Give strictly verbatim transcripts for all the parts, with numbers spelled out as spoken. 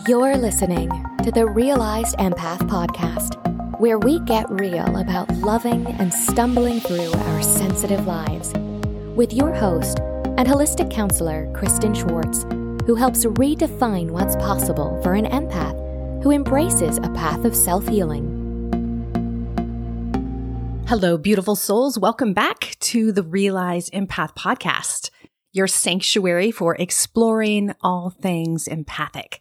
You're listening to the Realized Empath Podcast, where we get real about loving and stumbling through our sensitive lives, with your host and holistic counselor, Kristen Schwartz, who helps redefine what's possible for an empath who embraces a path of self-healing. Hello, beautiful souls. Welcome back to the Realized Empath Podcast, your sanctuary for exploring all things empathic.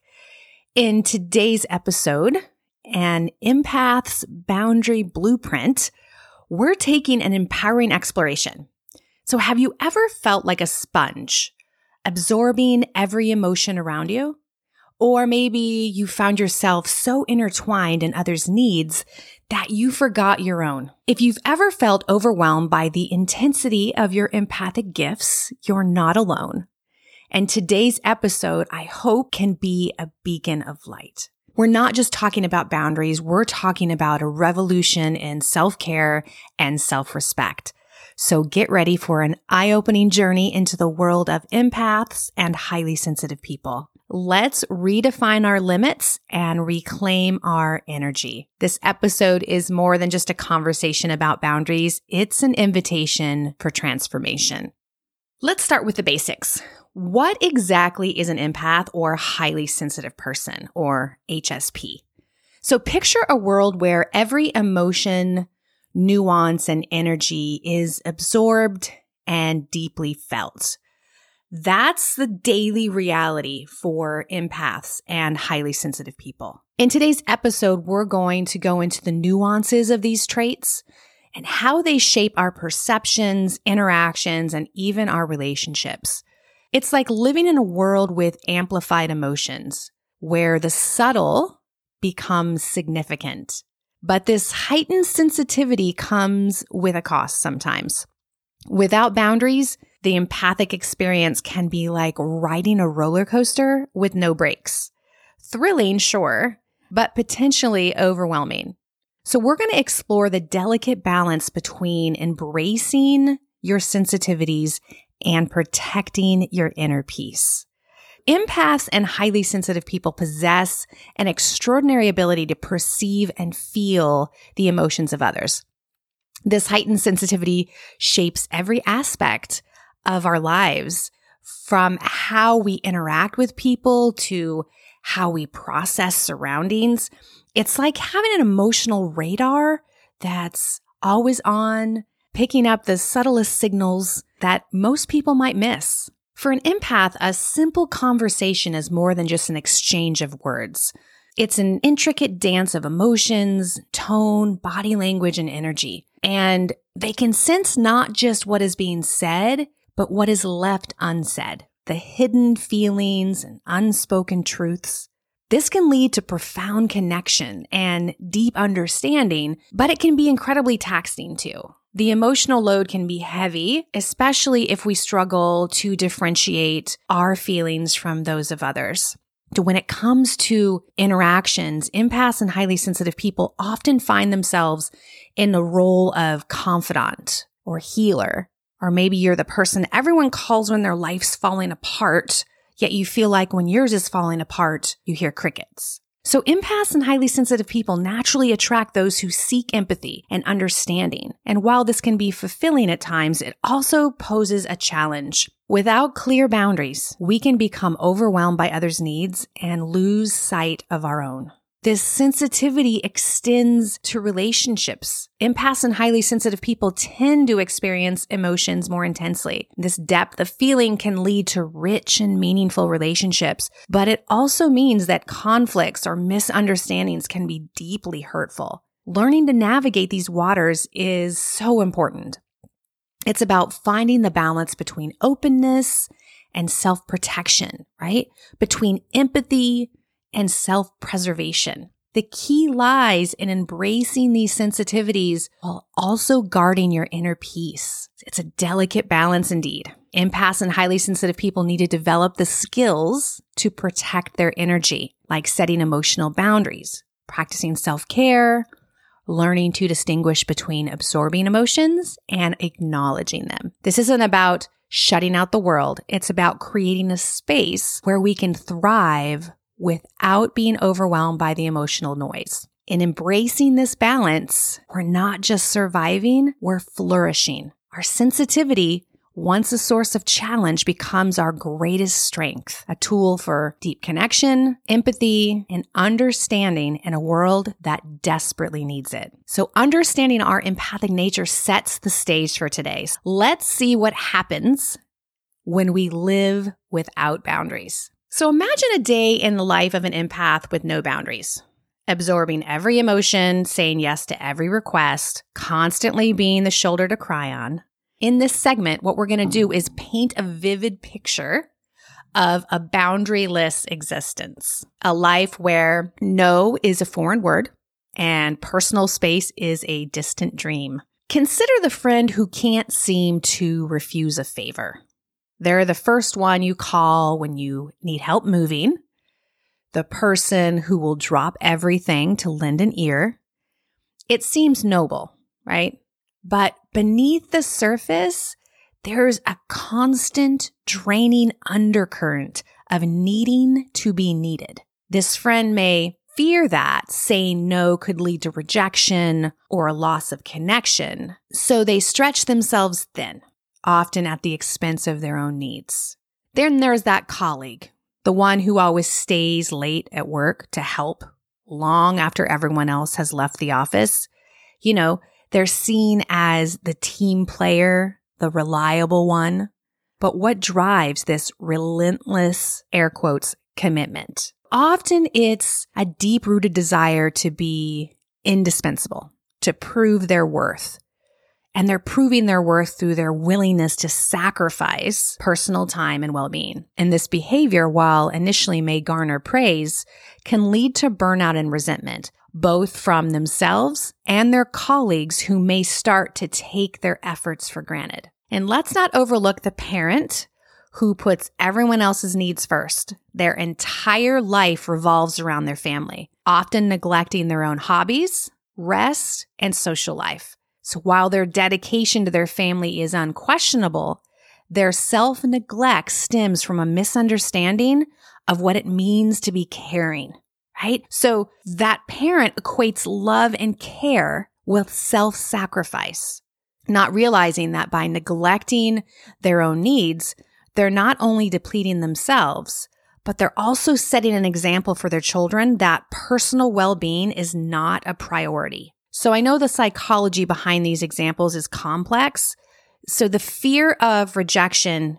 In today's episode, An Empath's Boundary Blueprint, we're taking an empowering exploration. So have you ever felt like a sponge, absorbing every emotion around you? Or maybe you found yourself so intertwined in others' needs that you forgot your own. If you've ever felt overwhelmed by the intensity of your empathic gifts, you're not alone. And today's episode, I hope, can be a beacon of light. We're not just talking about boundaries, we're talking about a revolution in self-care and self-respect. So get ready for an eye-opening journey into the world of empaths and highly sensitive people. Let's redefine our limits and reclaim our energy. This episode is more than just a conversation about boundaries. It's an invitation for transformation. Let's start with the basics. What exactly is an empath or highly sensitive person, or H S P? So picture a world where every emotion, nuance, and energy is absorbed and deeply felt. That's the daily reality for empaths and highly sensitive people. In today's episode, we're going to go into the nuances of these traits and how they shape our perceptions, interactions, and even our relationships. It's like living in a world with amplified emotions, where the subtle becomes significant. But this heightened sensitivity comes with a cost sometimes. Without boundaries, the empathic experience can be like riding a roller coaster with no brakes. Thrilling, sure, but potentially overwhelming. So we're going to explore the delicate balance between embracing your sensitivities and protecting your inner peace. Empaths and highly sensitive people possess an extraordinary ability to perceive and feel the emotions of others. This heightened sensitivity shapes every aspect of our lives, from how we interact with people to how we process surroundings. It's like having an emotional radar that's always on, picking up the subtlest signals that most people might miss. For an empath, a simple conversation is more than just an exchange of words. It's an intricate dance of emotions, tone, body language, and energy. And they can sense not just what is being said, but what is left unsaid, the hidden feelings and unspoken truths. This can lead to profound connection and deep understanding, but it can be incredibly taxing too. The emotional load can be heavy, especially if we struggle to differentiate our feelings from those of others. When it comes to interactions, empaths and highly sensitive people often find themselves in the role of confidant or healer, or maybe you're the person everyone calls when their life's falling apart, yet you feel like when yours is falling apart, you hear crickets. So empaths and highly sensitive people naturally attract those who seek empathy and understanding. And while this can be fulfilling at times, it also poses a challenge. Without clear boundaries, we can become overwhelmed by others' needs and lose sight of our own. This sensitivity extends to relationships. Empaths and highly sensitive people tend to experience emotions more intensely. This depth of feeling can lead to rich and meaningful relationships, but it also means that conflicts or misunderstandings can be deeply hurtful. Learning to navigate these waters is so important. It's about finding the balance between openness and self-protection, right? Between empathy and self-preservation. The key lies in embracing these sensitivities while also guarding your inner peace. It's a delicate balance indeed. Empaths and highly sensitive people need to develop the skills to protect their energy, like setting emotional boundaries, practicing self-care, learning to distinguish between absorbing emotions and acknowledging them. This isn't about shutting out the world. It's about creating a space where we can thrive without being overwhelmed by the emotional noise. In embracing this balance, we're not just surviving, we're flourishing. Our sensitivity, once a source of challenge, becomes our greatest strength, a tool for deep connection, empathy, and understanding in a world that desperately needs it. So understanding our empathic nature sets the stage for today. Let's see what happens when we live without boundaries. So imagine a day in the life of an empath with no boundaries. Absorbing every emotion, saying yes to every request, constantly being the shoulder to cry on. In this segment, what we're going to do is paint a vivid picture of a boundaryless existence, a life where no is a foreign word and personal space is a distant dream. Consider the friend who can't seem to refuse a favor. They're the first one you call when you need help moving, the person who will drop everything to lend an ear. It seems noble, right? But beneath the surface, there's a constant draining undercurrent of needing to be needed. This friend may fear that saying no could lead to rejection or a loss of connection, so they stretch themselves thin, often at the expense of their own needs. Then there's that colleague, the one who always stays late at work to help long after everyone else has left the office. You know, they're seen as the team player, the reliable one. But what drives this relentless, air quotes, commitment? Often it's a deep-rooted desire to be indispensable, to prove their worth. And they're proving their worth through their willingness to sacrifice personal time and well-being. And this behavior, while initially may garner praise, can lead to burnout and resentment, both from themselves and their colleagues who may start to take their efforts for granted. And let's not overlook the parent who puts everyone else's needs first. Their entire life revolves around their family, often neglecting their own hobbies, rest, and social life. So while their dedication to their family is unquestionable, their self-neglect stems from a misunderstanding of what it means to be caring, right? So that parent equates love and care with self-sacrifice, not realizing that by neglecting their own needs, they're not only depleting themselves, but they're also setting an example for their children that personal well-being is not a priority. So I know the psychology behind these examples is complex. So the fear of rejection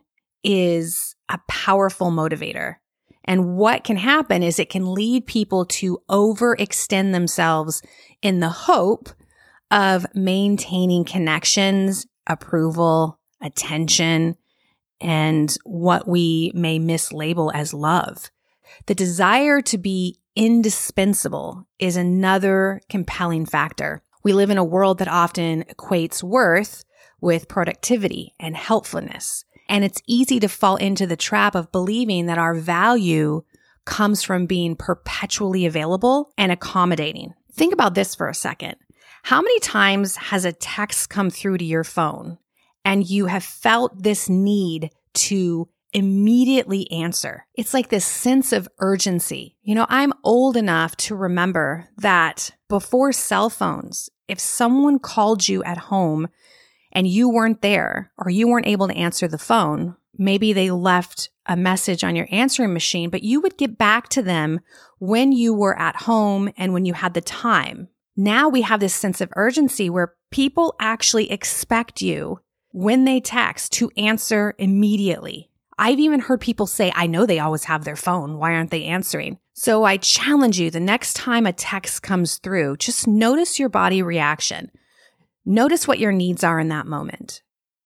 is a powerful motivator. And what can happen is it can lead people to overextend themselves in the hope of maintaining connections, approval, attention, and what we may mislabel as love. The desire to be indispensable is another compelling factor. We live in a world that often equates worth with productivity and helpfulness. And it's easy to fall into the trap of believing that our value comes from being perpetually available and accommodating. Think about this for a second. How many times has a text come through to your phone and you have felt this need to immediately answer? It's like this sense of urgency. You know, I'm old enough to remember that before cell phones, if someone called you at home and you weren't there or you weren't able to answer the phone, maybe they left a message on your answering machine, but you would get back to them when you were at home and when you had the time. Now we have this sense of urgency where people actually expect you when they text to answer immediately. I've even heard people say, I know they always have their phone. Why aren't they answering? So I challenge you, the next time a text comes through, just notice your body reaction. Notice what your needs are in that moment.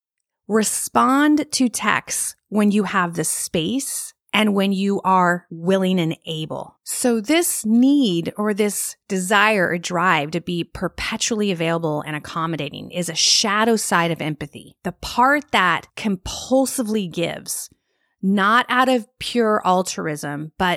Respond to texts when you have the space and when you are willing and able. So this need or this desire or drive to be perpetually available and accommodating is a shadow side of empathy, the part that compulsively gives, not out of pure altruism, but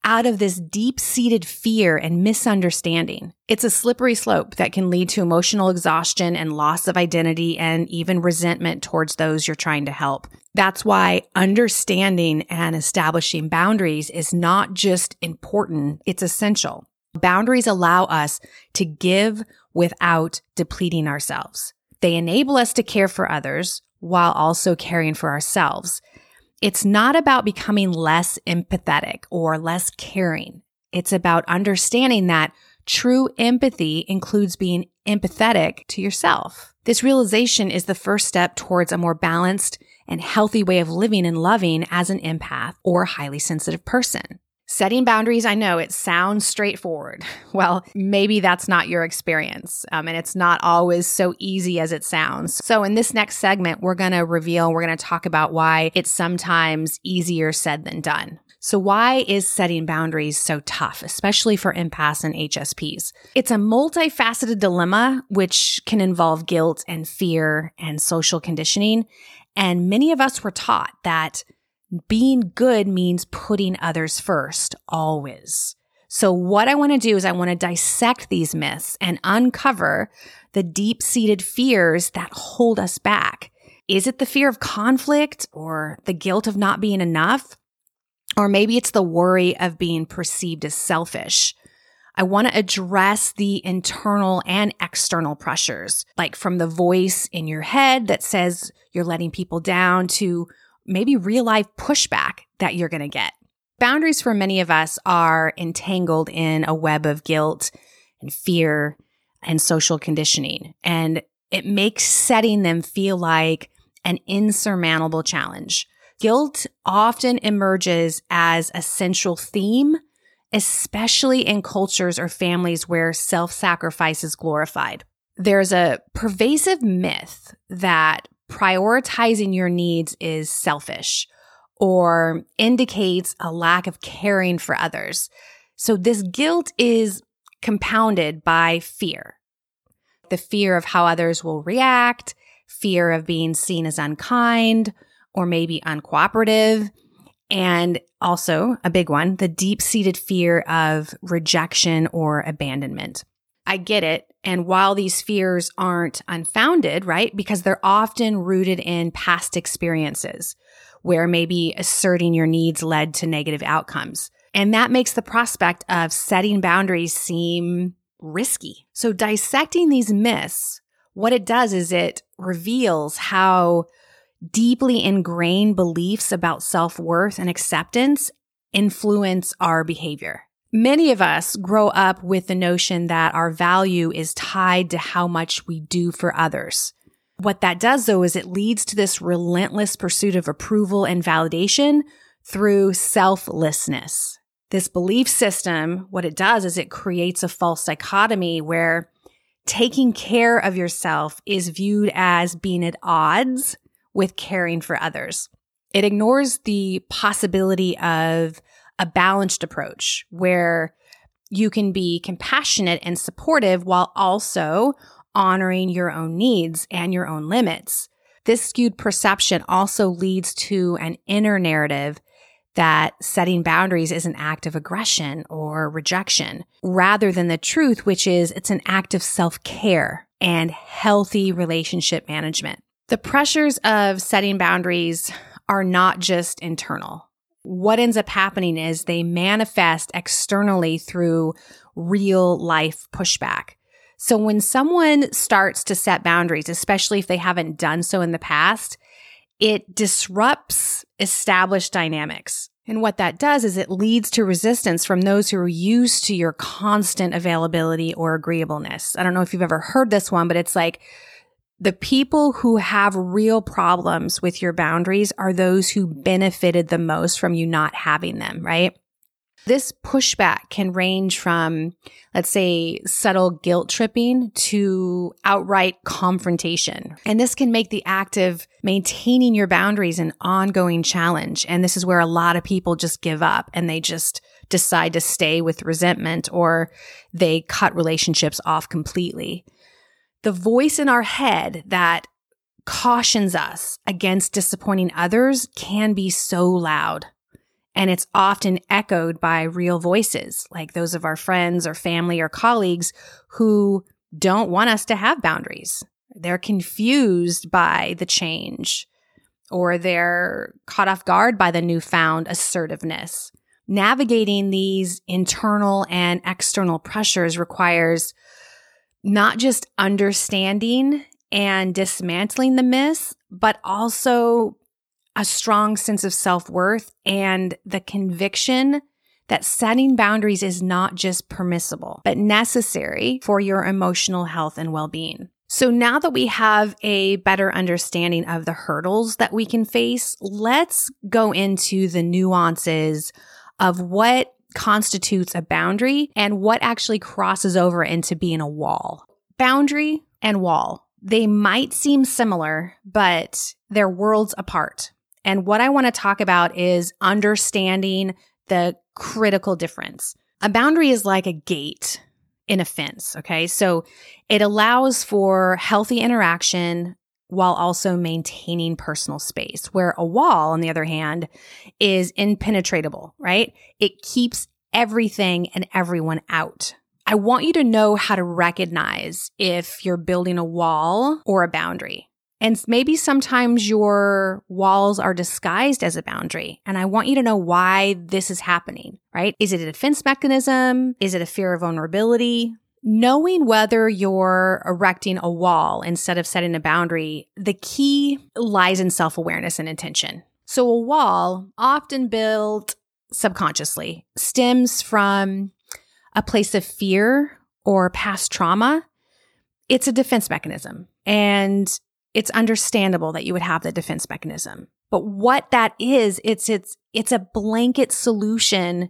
out of this deep-seated fear and misunderstanding. It's a slippery slope that can lead to emotional exhaustion and loss of identity and even resentment towards those you're trying to help. That's why understanding and establishing boundaries is not just important, it's essential. Boundaries allow us to give without depleting ourselves. They enable us to care for others while also caring for ourselves. It's not about becoming less empathetic or less caring. It's about understanding that true empathy includes being empathetic to yourself. This realization is the first step towards a more balanced and healthy way of living and loving as an empath or highly sensitive person. Setting boundaries, I know it sounds straightforward. Well, maybe that's not your experience, um, and it's not always so easy as it sounds. So in this next segment, we're going to reveal, we're going to talk about why it's sometimes easier said than done. So why is setting boundaries so tough, especially for empaths and H S Ps? It's a multifaceted dilemma, which can involve guilt and fear and social conditioning. And many of us were taught that being good means putting others first, always. So what I want to do is I want to dissect these myths and uncover the deep-seated fears that hold us back. Is it the fear of conflict or the guilt of not being enough? Or maybe it's the worry of being perceived as selfish. I want to address the internal and external pressures, like from the voice in your head that says you're letting people down to maybe real life pushback that you're going to get. Boundaries for many of us are entangled in a web of guilt and fear and social conditioning, and it makes setting them feel like an insurmountable challenge. Guilt often emerges as a central theme, especially in cultures or families where self-sacrifice is glorified. There's a pervasive myth that prioritizing your needs is selfish or indicates a lack of caring for others. So this guilt is compounded by fear. The fear of how others will react, fear of being seen as unkind or maybe uncooperative, and also a big one, the deep-seated fear of rejection or abandonment. I get it. And while these fears aren't unfounded, right, because they're often rooted in past experiences where maybe asserting your needs led to negative outcomes. And that makes the prospect of setting boundaries seem risky. So dissecting these myths, what it does is it reveals how deeply ingrained beliefs about self-worth and acceptance influence our behavior. Many of us grow up with the notion that our value is tied to how much we do for others. What that does, though, is it leads to this relentless pursuit of approval and validation through selflessness. This belief system, what it does is it creates a false dichotomy where taking care of yourself is viewed as being at odds with caring for others. It ignores the possibility of a balanced approach where you can be compassionate and supportive while also honoring your own needs and your own limits. This skewed perception also leads to an inner narrative that setting boundaries is an act of aggression or rejection, rather than the truth, which is it's an act of self-care and healthy relationship management. The pressures of setting boundaries are not just internal. What ends up happening is they manifest externally through real life pushback. So when someone starts to set boundaries, especially if they haven't done so in the past, it disrupts established dynamics. And what that does is it leads to resistance from those who are used to your constant availability or agreeableness. I don't know if you've ever heard this one, but it's like the people who have real problems with your boundaries are those who benefited the most from you not having them, right? This pushback can range from, let's say, subtle guilt tripping to outright confrontation. And this can make the act of maintaining your boundaries an ongoing challenge. And this is where a lot of people just give up and they just decide to stay with resentment or they cut relationships off completely. The voice in our head that cautions us against disappointing others can be so loud. And it's often echoed by real voices, like those of our friends or family or colleagues who don't want us to have boundaries. They're confused by the change, or they're caught off guard by the newfound assertiveness. Navigating these internal and external pressures requires not just understanding and dismantling the myths, but also a strong sense of self-worth and the conviction that setting boundaries is not just permissible, but necessary for your emotional health and well-being. So now that we have a better understanding of the hurdles that we can face, let's go into the nuances of what constitutes a boundary and what actually crosses over into being a wall. Boundary and wall, they might seem similar, but they're worlds apart. And what I want to talk about is understanding the critical difference. A boundary is like a gate in a fence, okay? So it allows for healthy interaction while also maintaining personal space, where a wall, on the other hand, is impenetrable, right? It keeps everything and everyone out. I want you to know how to recognize if you're building a wall or a boundary. And maybe sometimes your walls are disguised as a boundary. And I want you to know why this is happening, right? Is it a defense mechanism? Is it a fear of vulnerability? Knowing whether you're erecting a wall instead of setting a boundary, the key lies in self-awareness and intention. So a wall, often built subconsciously, stems from a place of fear or past trauma. It's a defense mechanism. And it's understandable that you would have the defense mechanism. But what that is, it's it's it's a blanket solution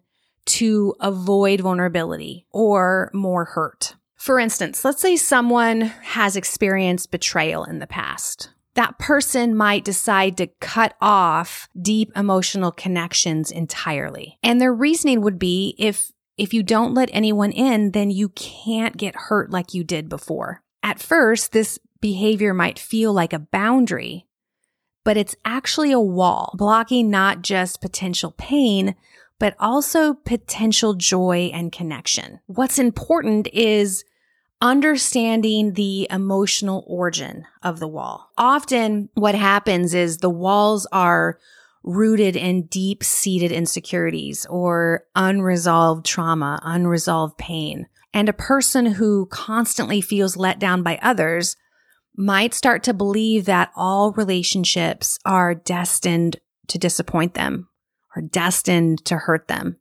to avoid vulnerability or more hurt. For instance, let's say someone has experienced betrayal in the past. That person might decide to cut off deep emotional connections entirely. And their reasoning would be, if if you don't let anyone in, then you can't get hurt like you did before. At first, this behavior might feel like a boundary, but it's actually a wall, blocking not just potential pain, but also potential joy and connection. What's important is understanding the emotional origin of the wall. Often what happens is the walls are rooted in deep-seated insecurities or unresolved trauma, unresolved pain. And a person who constantly feels let down by others might start to believe that all relationships are destined to disappoint them or destined to hurt them.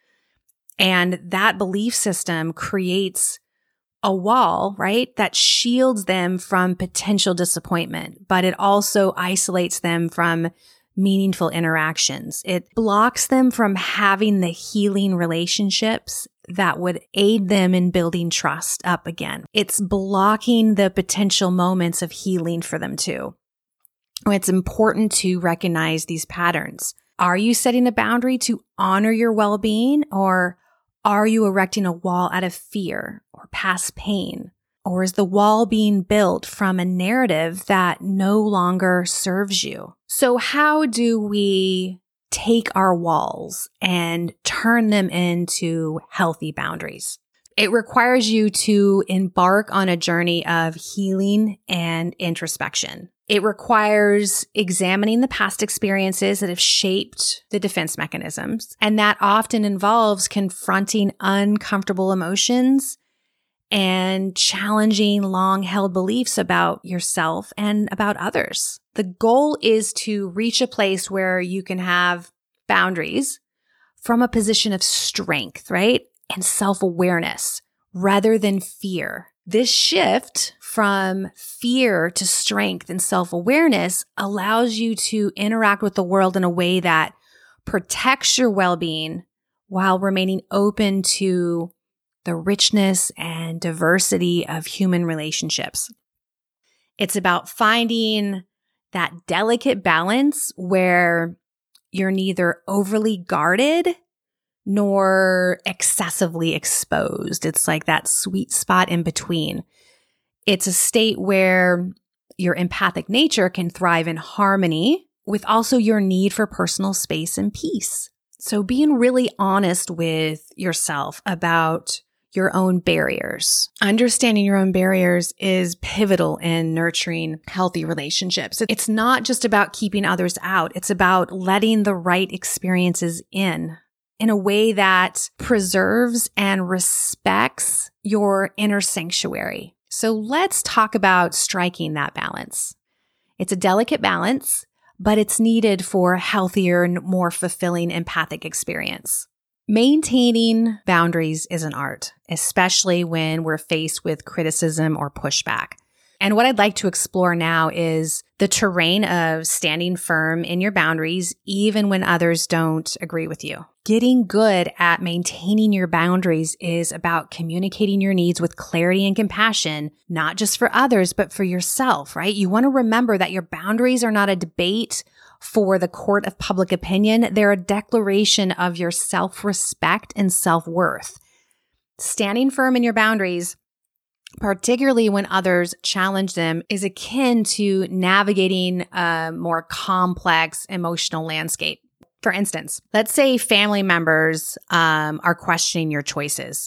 And that belief system creates a wall, right, that shields them from potential disappointment, but it also isolates them from meaningful interactions. It blocks them from having the healing relationships that would aid them in building trust up again. It's blocking the potential moments of healing for them too. It's important to recognize these patterns. Are you setting a boundary to honor your well-being, or are you erecting a wall out of fear or past pain? Or is the wall being built from a narrative that no longer serves you? So how do we take our walls and turn them into healthy boundaries? It requires you to embark on a journey of healing and introspection. It requires examining the past experiences that have shaped the defense mechanisms, and that often involves confronting uncomfortable emotions and challenging long-held beliefs about yourself and about others. The goal is to reach a place where you can have boundaries from a position of strength, right? And self-awareness rather than fear. This shift from fear to strength and self-awareness allows you to interact with the world in a way that protects your well-being while remaining open to the richness and diversity of human relationships. It's about finding that delicate balance where you're neither overly guarded nor excessively exposed. It's like that sweet spot in between. It's a state where your empathic nature can thrive in harmony with also your need for personal space and peace. So being really honest with yourself about your own barriers. Understanding your own barriers is pivotal in nurturing healthy relationships. It's not just about keeping others out. It's about letting the right experiences in, in a way that preserves and respects your inner sanctuary. So let's talk about striking that balance. It's a delicate balance, but it's needed for a healthier and more fulfilling empathic experience. Maintaining boundaries is an art, especially when we're faced with criticism or pushback. And what I'd like to explore now is the terrain of standing firm in your boundaries, even when others don't agree with you. Getting good at maintaining your boundaries is about communicating your needs with clarity and compassion, not just for others, but for yourself, right? You want to remember that your boundaries are not a debate for the court of public opinion. They're a declaration of your self-respect and self-worth. Standing firm in your boundaries, particularly when others challenge them, is akin to navigating a more complex emotional landscape. For instance, let's say family members um, are questioning your choices.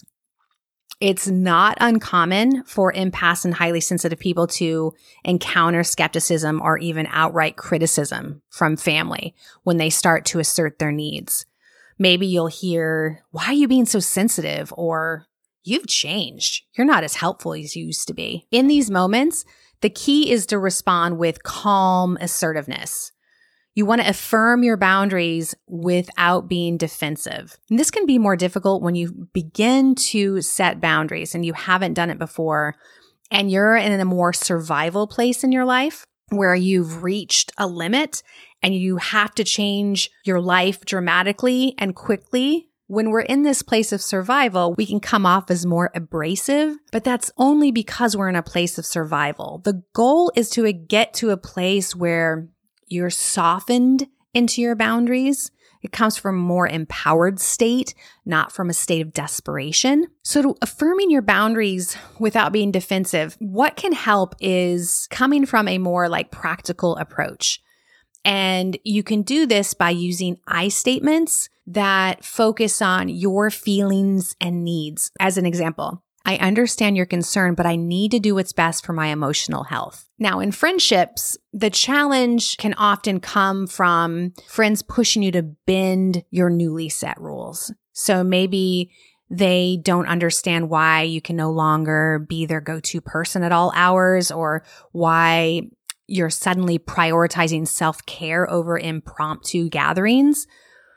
It's not uncommon for empaths and highly sensitive people to encounter skepticism or even outright criticism from family when they start to assert their needs. Maybe you'll hear, "Why are you being so sensitive?" Or, "You've changed. You're not as helpful as you used to be." In these moments, the key is to respond with calm assertiveness. You want to affirm your boundaries without being defensive. And this can be more difficult when you begin to set boundaries and you haven't done it before, and you're in a more survival place in your life where you've reached a limit and you have to change your life dramatically and quickly. When we're in this place of survival, we can come off as more abrasive, but that's only because we're in a place of survival. The goal is to get to a place where you're softened into your boundaries. It comes from a more empowered state, not from a state of desperation. So to affirming your boundaries without being defensive, what can help is coming from a more like practical approach. And you can do this by using I statements that focus on your feelings and needs. As an example, "I understand your concern, but I need to do what's best for my emotional health." Now, in friendships, the challenge can often come from friends pushing you to bend your newly set rules. So maybe they don't understand why you can no longer be their go-to person at all hours, or why you're suddenly prioritizing self-care over impromptu gatherings.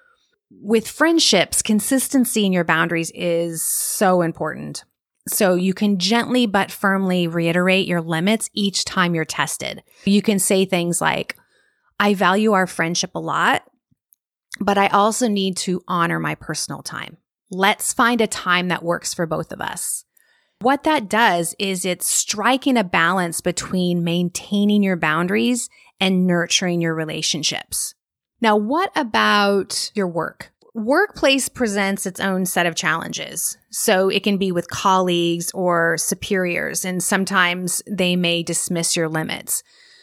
With friendships, consistency in your boundaries is so important. So you can gently but firmly reiterate your limits each time you're tested. You can say things like, "I value our friendship a lot, but I also need to honor my personal time. Let's find a time that works for both of us." What that does is it's striking a balance between maintaining your boundaries and nurturing your relationships. Now, what about your work? Workplace presents its own set of challenges. So it can be with colleagues or superiors, and sometimes they may dismiss your limits.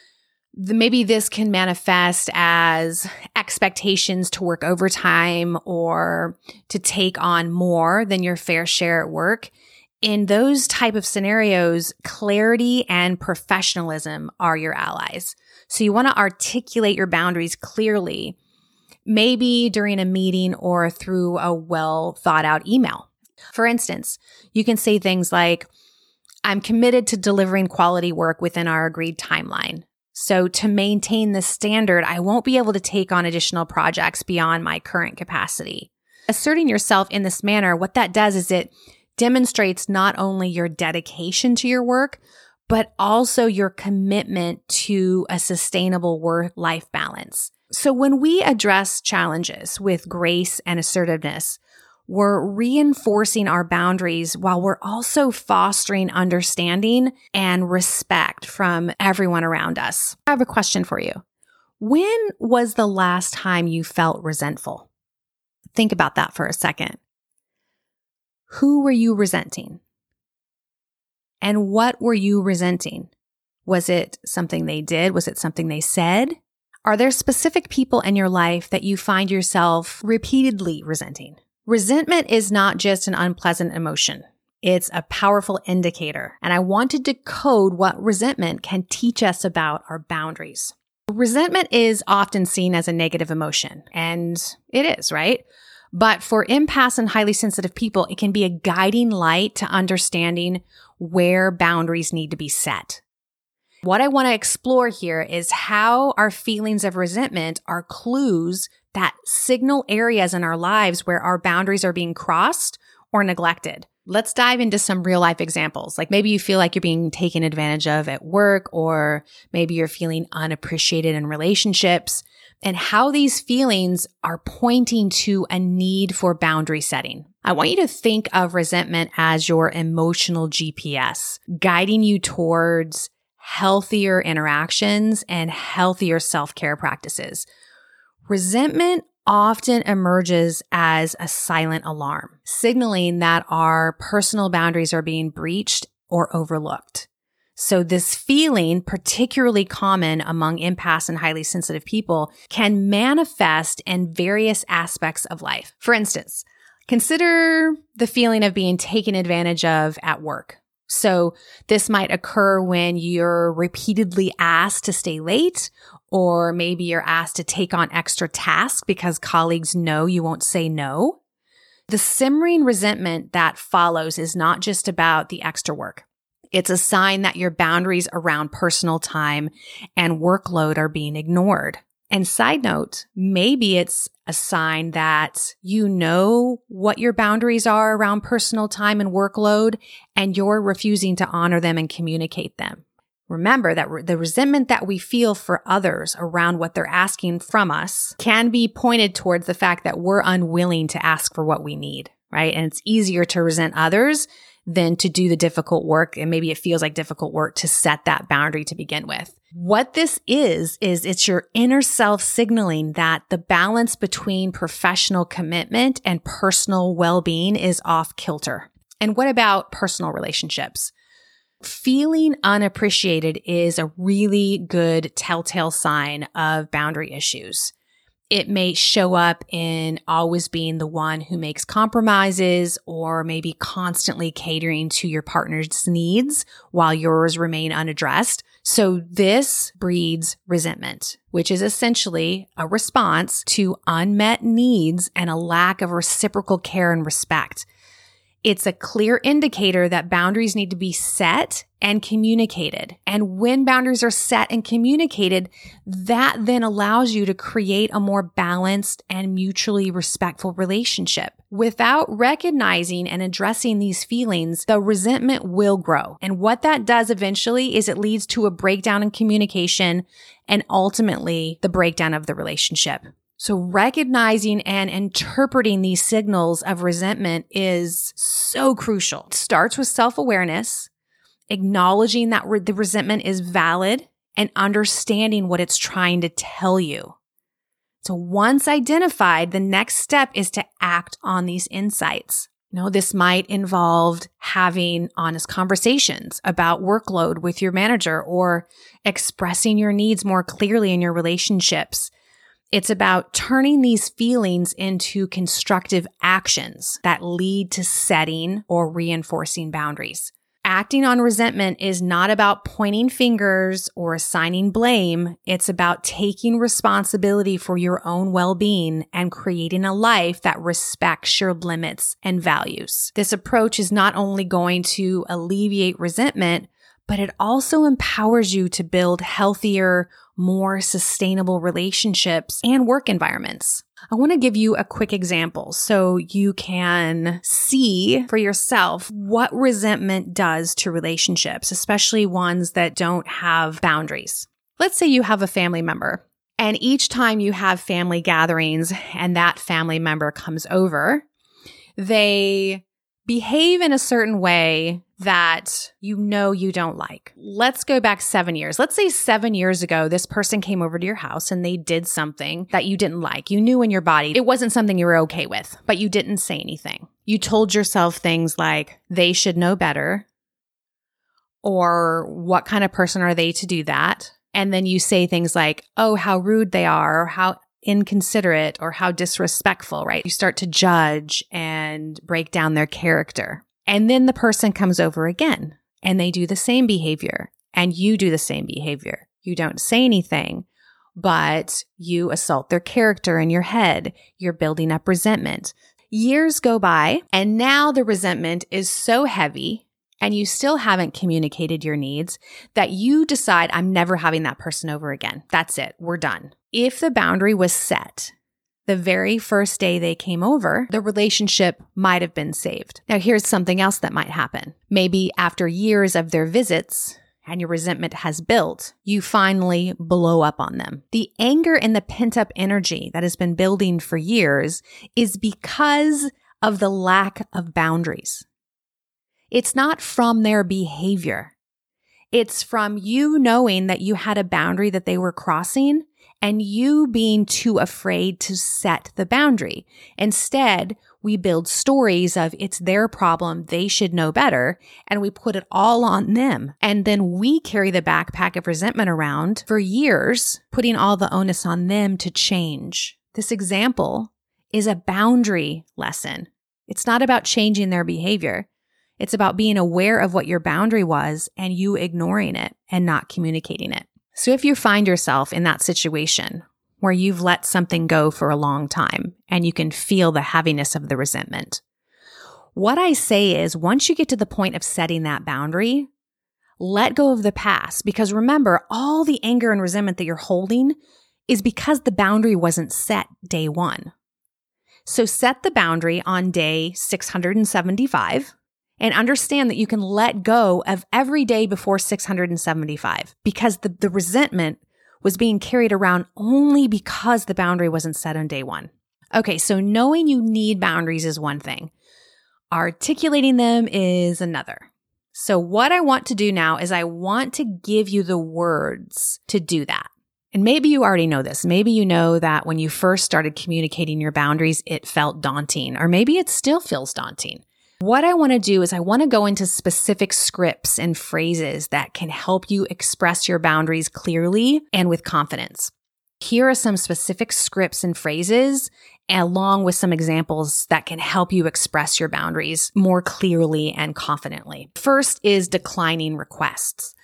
Maybe this can manifest as expectations to work overtime or to take on more than your fair share at work. In those type of scenarios, clarity and professionalism are your allies. So you want to articulate your boundaries clearly, maybe during a meeting or through a well thought out email. For instance, you can say things like, "I'm committed to delivering quality work within our agreed timeline. So to maintain this standard, I won't be able to take on additional projects beyond my current capacity." Asserting yourself in this manner, what that does is it demonstrates not only your dedication to your work, but also your commitment to a sustainable work-life balance. So when we address challenges with grace and assertiveness, we're reinforcing our boundaries while we're also fostering understanding and respect from everyone around us. I have a question for you. When was the last time you felt resentful? Think about that for a second. Who were you resenting? And what were you resenting? Was it something they did? Was it something they said? Are there specific people in your life that you find yourself repeatedly resenting? Resentment is not just an unpleasant emotion. It's a powerful indicator. And I want to decode what resentment can teach us about our boundaries. Resentment is often seen as a negative emotion, and it is, right? But for empaths and highly sensitive people, it can be a guiding light to understanding where boundaries need to be set. What I want to explore here is how our feelings of resentment are clues that signal areas in our lives where our boundaries are being crossed or neglected. Let's dive into some real life examples. Like maybe you feel like you're being taken advantage of at work, or maybe you're feeling unappreciated in relationships, and how these feelings are pointing to a need for boundary setting. I want you to think of resentment as your emotional G P S, guiding you towards healthier interactions and healthier self-care practices. Resentment often emerges as a silent alarm, signaling that our personal boundaries are being breached or overlooked. So this feeling, particularly common among empaths and highly sensitive people, can manifest in various aspects of life. For instance, consider the feeling of being taken advantage of at work. So this might occur when you're repeatedly asked to stay late, or maybe you're asked to take on extra tasks because colleagues know you won't say no. The simmering resentment that follows is not just about the extra work. It's a sign that your boundaries around personal time and workload are being ignored. And side note, maybe it's a sign that you know what your boundaries are around personal time and workload, and you're refusing to honor them and communicate them. Remember that re- the resentment that we feel for others around what they're asking from us can be pointed towards the fact that we're unwilling to ask for what we need, right? And it's easier to resent others than to do the difficult work. And maybe it feels like difficult work to set that boundary to begin with. What this is, is it's your inner self signaling that the balance between professional commitment and personal well-being is off kilter. And what about personal relationships? Feeling unappreciated is a really good telltale sign of boundary issues. It may show up in always being the one who makes compromises, or maybe constantly catering to your partner's needs while yours remain unaddressed. So this breeds resentment, which is essentially a response to unmet needs and a lack of reciprocal care and respect. It's a clear indicator that boundaries need to be set and communicated. And when boundaries are set and communicated, that then allows you to create a more balanced and mutually respectful relationship. Without recognizing and addressing these feelings, the resentment will grow. And what that does eventually is it leads to a breakdown in communication and ultimately the breakdown of the relationship. So recognizing and interpreting these signals of resentment is so crucial. It starts with self-awareness, acknowledging that re- the resentment is valid, and understanding what it's trying to tell you. So once identified, the next step is to act on these insights. You know, this might involve having honest conversations about workload with your manager, or expressing your needs more clearly in your relationships. It's about turning these feelings into constructive actions that lead to setting or reinforcing boundaries. Acting on resentment is not about pointing fingers or assigning blame. It's about taking responsibility for your own well-being and creating a life that respects your limits and values. This approach is not only going to alleviate resentment, but it also empowers you to build healthier, more sustainable relationships and work environments. I want to give you a quick example so you can see for yourself what resentment does to relationships, especially ones that don't have boundaries. Let's say you have a family member, and each time you have family gatherings and that family member comes over, they behave in a certain way that you know you don't like. Let's go back seven years. Let's say seven years ago, this person came over to your house and they did something that you didn't like. You knew in your body it wasn't something you were okay with, but you didn't say anything. You told yourself things like, they should know better, or what kind of person are they to do that? And then you say things like, oh, how rude they are, or how inconsiderate, or how disrespectful, right? You start to judge and break down their character. And then the person comes over again and they do the same behavior and you do the same behavior. You don't say anything, but you assault their character in your head. You're building up resentment. Years go by and now the resentment is so heavy and you still haven't communicated your needs that you decide, I'm never having that person over again. That's it. We're done. If the boundary was set the very first day they came over, the relationship might have been saved. Now, here's something else that might happen. Maybe after years of their visits and your resentment has built, you finally blow up on them. The anger and the pent-up energy that has been building for years is because of the lack of boundaries. It's not from their behavior. It's from you knowing that you had a boundary that they were crossing and you being too afraid to set the boundary. Instead, we build stories of it's their problem, they should know better, and we put it all on them. And then we carry the backpack of resentment around for years, putting all the onus on them to change. This example is a boundary lesson. It's not about changing their behavior. It's about being aware of what your boundary was and you ignoring it and not communicating it. So if you find yourself in that situation where you've let something go for a long time and you can feel the heaviness of the resentment, what I say is once you get to the point of setting that boundary, let go of the past. Because remember, all the anger and resentment that you're holding is because the boundary wasn't set day one. So set the boundary on day six hundred seventy-five. And understand that you can let go of every day before six hundred seventy-five because the, the resentment was being carried around only because the boundary wasn't set on day one. Okay, so knowing you need boundaries is one thing. Articulating them is another. So what I want to do now is I want to give you the words to do that. And maybe you already know this. Maybe you know that when you first started communicating your boundaries, it felt daunting, or maybe it still feels daunting. What I want to do is I want to go into specific scripts and phrases that can help you express your boundaries clearly and with confidence. Here are some specific scripts and phrases, along with some examples that can help you express your boundaries more clearly and confidently. First is declining requests.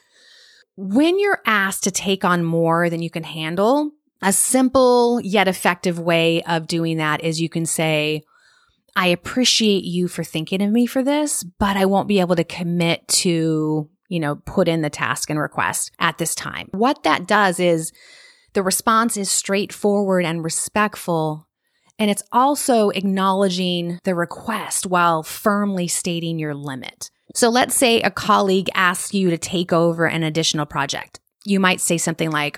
When you're asked to take on more than you can handle, a simple yet effective way of doing that is you can say, I appreciate you for thinking of me for this, but I won't be able to commit to, you know, put in the task and request at this time. What that does is the response is straightforward and respectful, and it's also acknowledging the request while firmly stating your limit. So let's say a colleague asks you to take over an additional project. You might say something like,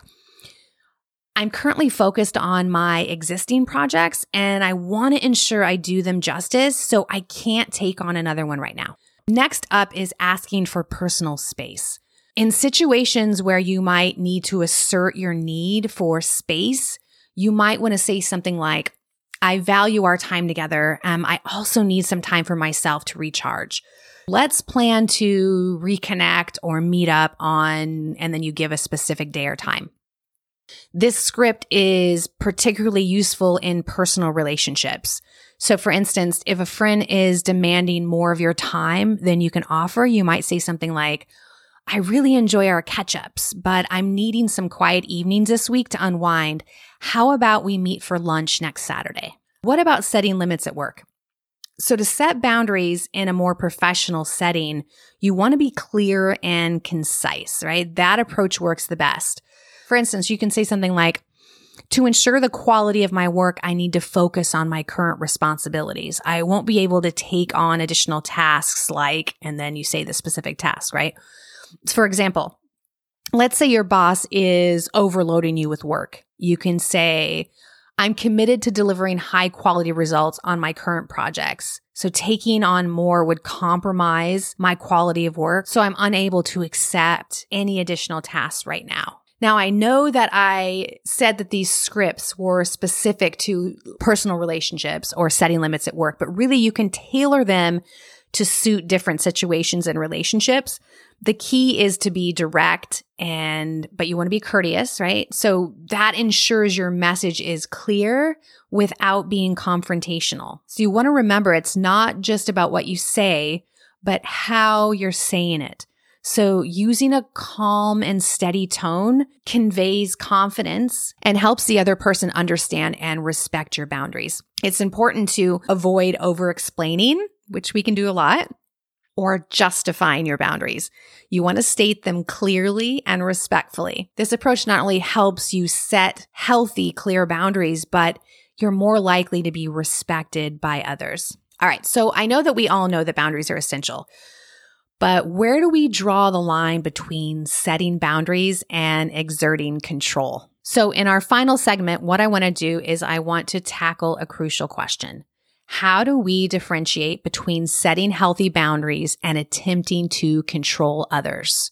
I'm currently focused on my existing projects and I want to ensure I do them justice, so I can't take on another one right now. Next up is asking for personal space. In situations where you might need to assert your need for space, you might want to say something like, I value our time together. Um, I also need some time for myself to recharge. Let's plan to reconnect or meet up on, and then you give a specific day or time. This script is particularly useful in personal relationships. So for instance, if a friend is demanding more of your time than you can offer, you might say something like, I really enjoy our catch-ups, but I'm needing some quiet evenings this week to unwind. How about we meet for lunch next Saturday? What about setting limits at work? So to set boundaries in a more professional setting, you want to be clear and concise, right? That approach works the best. For instance, you can say something like, to ensure the quality of my work, I need to focus on my current responsibilities. I won't be able to take on additional tasks like, and then you say the specific task, right? For example, let's say your boss is overloading you with work. You can say, I'm committed to delivering high quality results on my current projects. So taking on more would compromise my quality of work. So I'm unable to accept any additional tasks right now. Now, I know that I said that these scripts were specific to personal relationships or setting limits at work, but really you can tailor them to suit different situations and relationships. The key is to be direct and, but you want to be courteous, right? So that ensures your message is clear without being confrontational. So you want to remember it's not just about what you say, but how you're saying it. So using a calm and steady tone conveys confidence and helps the other person understand and respect your boundaries. It's important to avoid over-explaining, which we can do a lot, or justifying your boundaries. You want to state them clearly and respectfully. This approach not only helps you set healthy, clear boundaries, but you're more likely to be respected by others. All right, so I know that we all know that boundaries are essential. But where do we draw the line between setting boundaries and exerting control? So in our final segment, what I want to do is I want to tackle a crucial question. How do we differentiate between setting healthy boundaries and attempting to control others?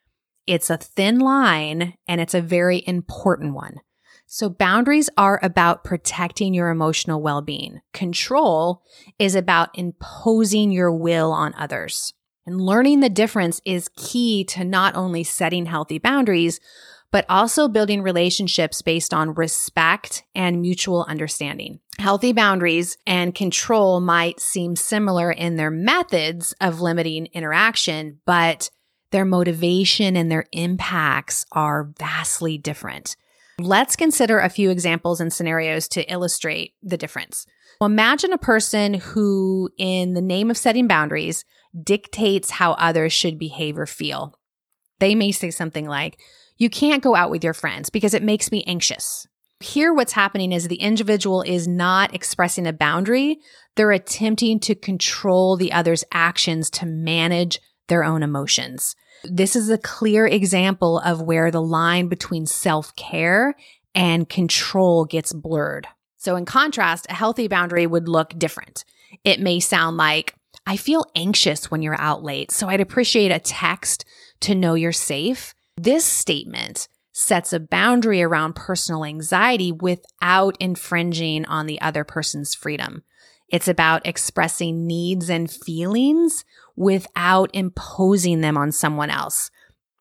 It's a thin line and it's a very important one. So boundaries are about protecting your emotional well-being. Control is about imposing your will on others. And learning the difference is key to not only setting healthy boundaries, but also building relationships based on respect and mutual understanding. Healthy boundaries and control might seem similar in their methods of limiting interaction, but their motivation and their impacts are vastly different. Let's consider a few examples and scenarios to illustrate the difference. Well, imagine a person who, in the name of setting boundaries, dictates how others should behave or feel. They may say something like, "You can't go out with your friends because it makes me anxious." Here, what's happening is the individual is not expressing a boundary. They're attempting to control the other's actions to manage their own emotions. This is a clear example of where the line between self-care and control gets blurred. So in contrast, a healthy boundary would look different. It may sound like, "I feel anxious when you're out late, so I'd appreciate a text to know you're safe." This statement sets a boundary around personal anxiety without infringing on the other person's freedom. It's about expressing needs and feelings without imposing them on someone else.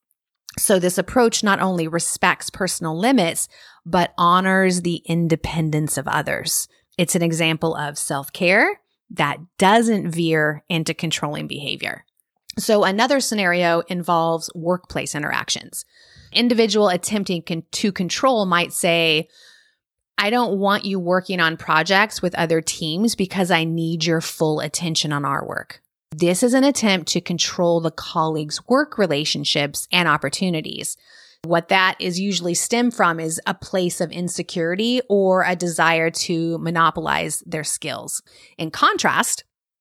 So this approach not only respects personal limits, but honors the independence of others. It's an example of self-care that doesn't veer into controlling behavior. So another scenario involves workplace interactions. Individual attempting con- to control might say, "I don't want you working on projects with other teams because I need your full attention on our work." This is an attempt to control the colleagues' work relationships and opportunities. What that is usually stemmed from is a place of insecurity or a desire to monopolize their skills. In contrast,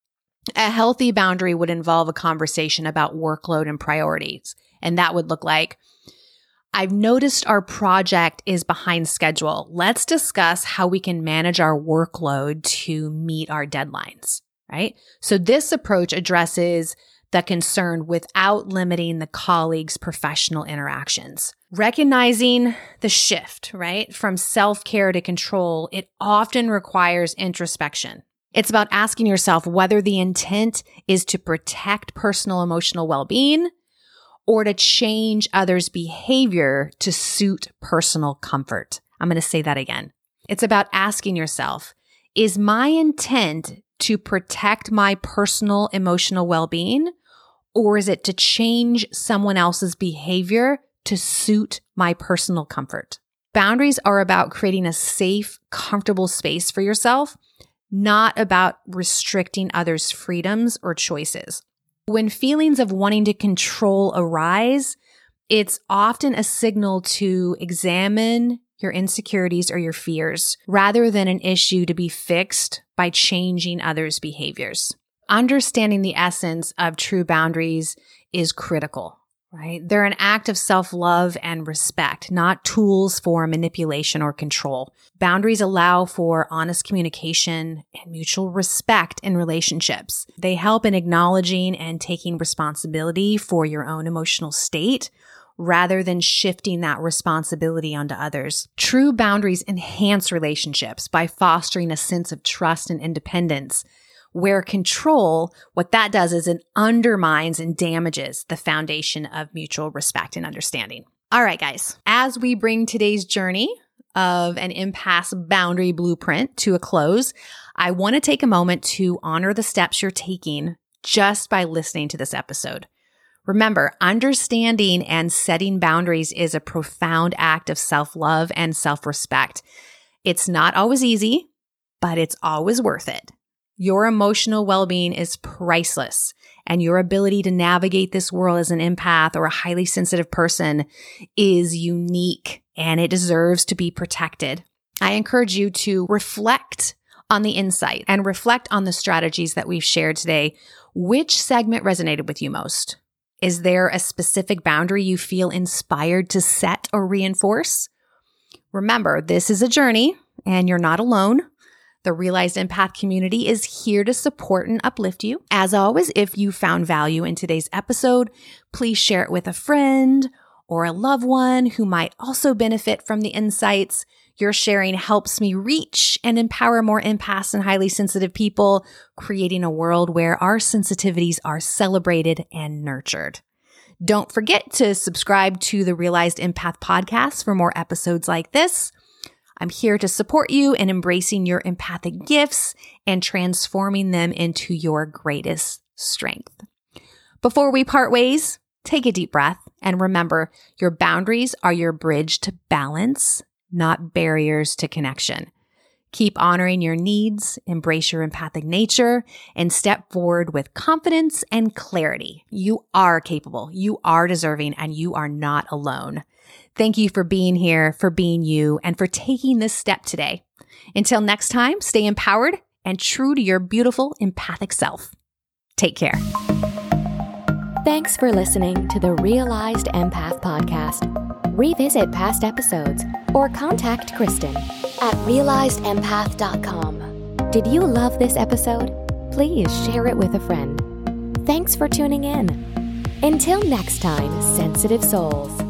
a healthy boundary would involve a conversation about workload and priorities. And that would look like, "I've noticed our project is behind schedule. Let's discuss how we can manage our workload to meet our deadlines," right? So this approach addresses the concern without limiting the colleagues' professional interactions. Recognizing the shift, right, from self-care to control, it often requires introspection. It's about asking yourself whether the intent is to protect personal emotional well-being or to change others' behavior to suit personal comfort. I'm going to say that again. It's about asking yourself, is my intent to protect my personal emotional well-being, or is it to change someone else's behavior to suit my personal comfort? Boundaries are about creating a safe, comfortable space for yourself, not about restricting others' freedoms or choices. When feelings of wanting to control arise, it's often a signal to examine your insecurities or your fears rather than an issue to be fixed by changing others' behaviors. Understanding the essence of true boundaries is critical, right? They're an act of self-love and respect, not tools for manipulation or control. Boundaries allow for honest communication and mutual respect in relationships. They help in acknowledging and taking responsibility for your own emotional state rather than shifting that responsibility onto others. True boundaries enhance relationships by fostering a sense of trust and independence, Where control, what that does is it undermines and damages the foundation of mutual respect and understanding. All right, guys, as we bring today's journey of an empath's boundary blueprint to a close, I want to take a moment to honor the steps you're taking just by listening to this episode. Remember, understanding and setting boundaries is a profound act of self-love and self-respect. It's not always easy, but it's always worth it. Your emotional well-being is priceless, and your ability to navigate this world as an empath or a highly sensitive person is unique, and it deserves to be protected. I encourage you to reflect on the insight and reflect on the strategies that we've shared today. Which segment resonated with you most? Is there a specific boundary you feel inspired to set or reinforce? Remember, this is a journey, and you're not alone. The Realized Empath community is here to support and uplift you. As always, if you found value in today's episode, please share it with a friend or a loved one who might also benefit from the insights. Your sharing helps me reach and empower more empaths and highly sensitive people, creating a world where our sensitivities are celebrated and nurtured. Don't forget to subscribe to the Realized Empath podcast for more episodes like this. I'm here to support you in embracing your empathic gifts and transforming them into your greatest strength. Before we part ways, take a deep breath and remember, your boundaries are your bridge to balance, not barriers to connection. Keep honoring your needs, embrace your empathic nature, and step forward with confidence and clarity. You are capable, you are deserving, and you are not alone. Thank you for being here, for being you, and for taking this step today. Until next time, stay empowered and true to your beautiful empathic self. Take care. Thanks for listening to the Realized Empath podcast. Revisit past episodes or contact Kristen at realized empath dot com. Did you love this episode? Please share it with a friend. Thanks for tuning in. Until next time, sensitive souls.